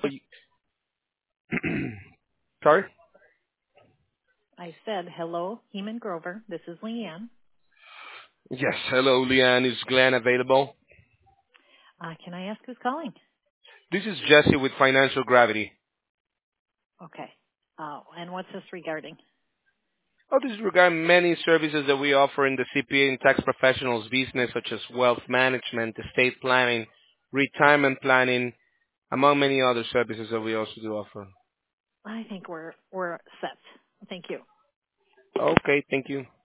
Sorry? I said, hello, Heman Grover. This is Leanne. Yes. Hello, Leanne. Is Glenn available? Can I ask who's calling? This is Jesse with Financial Gravity. Okay. And what's this regarding? Oh, this is regarding many services that we offer in the CPA and tax professionals business, such as wealth management, estate planning, retirement planning, among many other services that we also do offer. I think we're set. Thank you. Okay, thank you.